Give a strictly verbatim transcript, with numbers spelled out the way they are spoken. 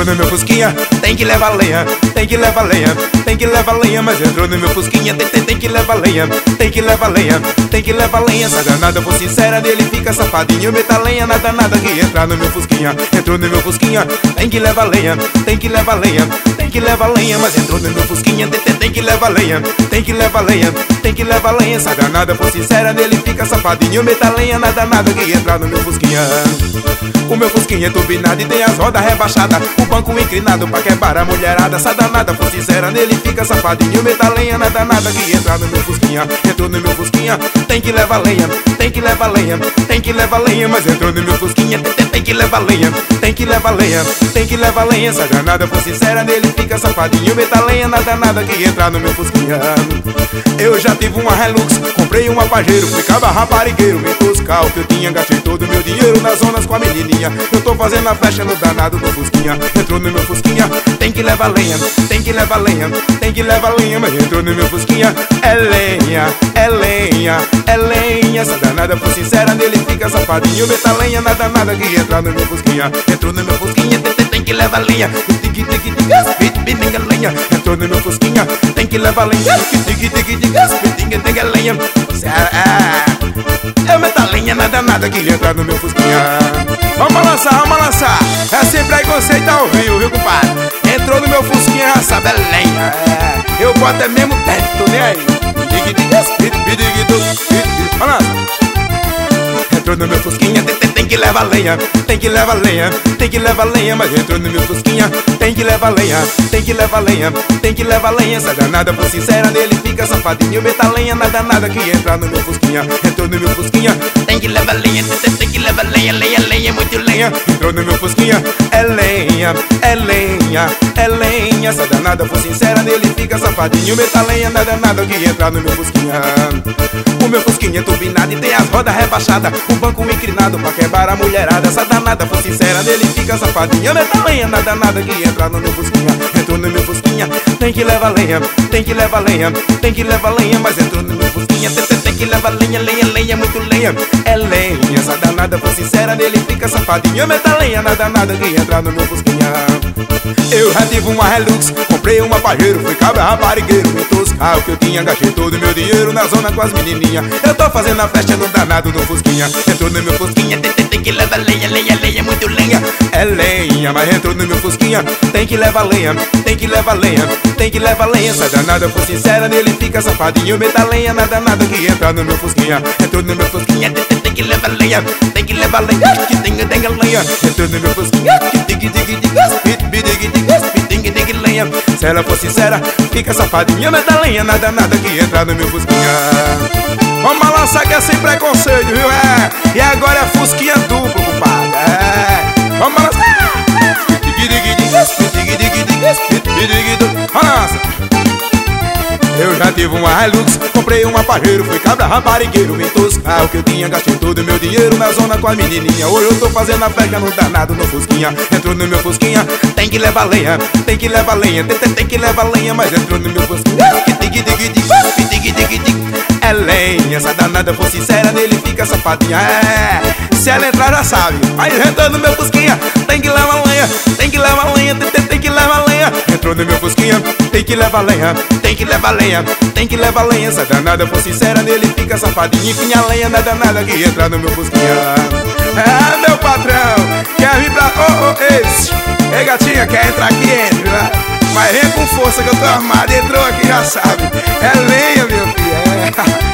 entrou no meu fusquinha, tem que levar lenha, tem que levar lenha, tem que levar lenha, mas entrou no meu fusquinha, tem, tem, tem que levar lenha, tem que levar lenha, tem que levar lenha. Essa danada for sincera dele, fica safadinho, meta lenha na danada que entrar no meu fusquinha. Entrou no meu fusquinha, tem que levar lenha, tem que levar lenha, tem que levar lenha, mas entrou no meu fusquinha, tem, tem, tem que levar lenha, tem que levar lenha, tem que levar lenha. Essa danada for sincera dele, fica safadinho, meta lenha na danada que entrar no meu fusquinha. O meu fusquinha é turbinado e tem as rodas rebaixadas, o banco inclinado pra quebrar a mulherada. Essa danada for sincera nele, fica safadinho, meta lenha na danada que entrar no meu fusquinha. Entrou no meu fusquinha, tem que levar lenha, tem que levar lenha, tem que levar lenha, mas entrou no meu fusquinha, tem, tem, tem que levar lenha, tem que levar lenha, tem que levar lenha. Essa danada for sincera nele, fica safadinho, meta lenha na danada que entrar no meu fusquinha. Eu já tive uma Hilux, comprei uma Pajero, ficava raparigueiro, me toscal que eu tinha, gastei todo o meu dinheiro nas zonas com a menininha. Eu tô fazendo a flecha no danado do fusquinha. Entrou no meu fusquinha, tem que levar lenha, tem que levar lenha, tem que levar lenha, mas entrou no meu fusquinha, é lenha, é lenha, é lenha. Essa danada for sincera nele, fica safadinho, meta lenha na danada que entrar no meu fusquinha. Entrou no meu fusquinha, tem, tem, tem que levar lenha, tem que levar lenha. Entrou no meu fusquinha, tem que levar lenha, tem que levar lenha. Eu meto a lenha na danada que entrar no meu fusquinha. Vamos lançar, vamos lançar. É sem preconceito ao vivo, viu, compadre? Entrou no meu fusquinha, sabe, é lenha. É, eu boto é mesmo dentro, né aí? Vamos lá. Entrou no meu fusquinha, tem, tem, tem que levar lenha, tem que levar lenha, tem que levar lenha, mas entrou no meu fusquinha, tem que levar lenha, tem que levar lenha, tem que levar lenha. Essa danada for sincera nele, fica safadinho, meta lenha na danada que entrar no meu fusquinha. Entrou no meu fusquinha, tem que levar lenha, tem, tem, tem que levar lenha, lenha, lenha, muito lenha. Entrou no meu fusquinha, é lenha, é lenha, é lenha. Essa danada for sincera nele, fica safadinho, meta lenha na danada que entrar no meu fusquinha. O meu fusquinha é turbinado e tem as rodas rebaixadas, o banco inclinado pra quebrar a mulherada. Essa danada for sincera nele, fica safadinha, meta lenha na danada que entrar no meu fusquinha. Entrou no meu fusquinha, tem que levar lenha, tem que levar lenha, tem que levar lenha, mas entrou no meu fusquinha, tem, tem, tem que levar lenha, lenha, lenha, muito lenha, é lenha. Essa danada for sincera nele, fica safadinha, meta lenha na danada que entrar no meu fusquinha. Eu já tive uma Hilux, comprei uma Pajero, fui cabra raparigueiro, me toscal que eu tinha, gastei todo o meu dinheiro na zona com as menininhas. Eu tô fazendo a flecha no danado do fusquinha. Entrou no meu fusquinha, tem, tem, tem que levar lenha, lenha, lenha, muito lenha, é lenha, mas entrou no meu fusquinha, tem que levar lenha, tem que levar lenha, tem que levar lenha. Essa danada for sincera nele, fica safadinho, meta lenha na danada que entrar no meu fusquinha. Entrou no meu fusquinha, tem, tem, tem que levar lenha, tem que levar lenha, que tenha, tenha lenha. Entrou no meu fusquinha, que dig, dig, dig, lenha. Se ela for sincera, fica safadinha, meta lenha na danada que entrar no meu fusquinha. Vamos balançar que é sem preconceito, viu? É. E agora é fusquinha duplo, compadre. É. Vamos balançar. Balança. Eu já tive uma Hilux, comprei uma Pajero, fui cabra raparigueiro, me toscal que eu tinha, gastei todo o meu dinheiro na zona com a menininha. Hoje eu tô fazendo a flecha no danado no fusquinha. Entrou no meu fusquinha, tem que levar lenha, tem que levar lenha, tem, tem, tem que levar lenha, mas entrou no meu fusquinha, é lenha. Essa danada for sincera nele, fica safadinha, é. Se ela entrar já sabe, aí entrou no meu fusquinha, tem que levar lenha, tem que levar lenha, tem, tem, tem que levar lenha. Entrou no meu fusquinha, tem que levar lenha, tem que levar lenha, tem que levar lenha. Essa danada for sincera nele, fica safadinho, enfim a lenha na danada que entra no meu fusquinha. É, meu patrão, quer vir pra... Oh, oh, esse. Ei, gatinha, quer entrar aqui? Entre lá. Mas vem com força que eu tô armado, entrou aqui já sabe. É lenha, meu filho, é.